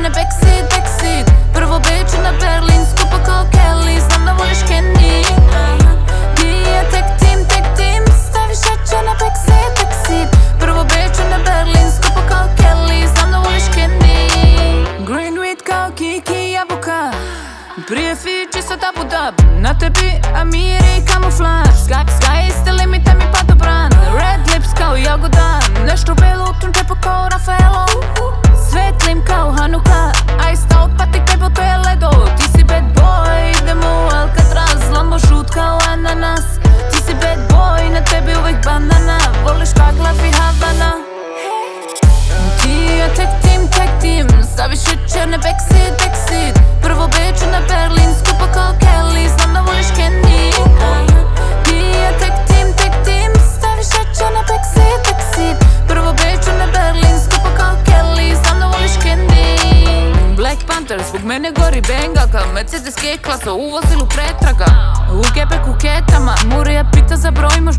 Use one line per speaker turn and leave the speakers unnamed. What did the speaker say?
na backseat, backseat. Prvo Beč na Berlin, skupa kao Kelly. Znam da voliš Kenny. Ti je tek tim, staviš jače na backseat, backseat. Prvo Beč na Berlin, skupa kao Kelly. Znam da voliš Kenny. Green weed kao Kiki jabuka. Prije Fiji sad Abu Dhabi. Na tebi Amiri i kamuflaž. Sky is the limit, mi padobran. Red lips kao jagoda. Nešto belo u tom džepu kao Rafaelo. Svetlim kao Hanuka. Iced out pati kebo, to je ledo. Ti si bad boy, idemo u Alcatraz. Lambo šut kao ananas. Ti si bad boy, na tebi uvek banana. Voliš Kaglaf i Havana. Ti je tek tim, staviš jučer na backseat, backseat. Prvo Beč na Berlin, skupa kao Kelly. Znam da voliš Kenny. Ti je tek tim, staviš jučer na backseat, backseat. Prvo Beč na Berlin, skupa kao Kelly. Znam da voliš Kenny. Black Panther, zbog mene gori bengaka. Mercedes G-klasa, u vozilu pretraga. U gebeku ketama, Murija pita za broj,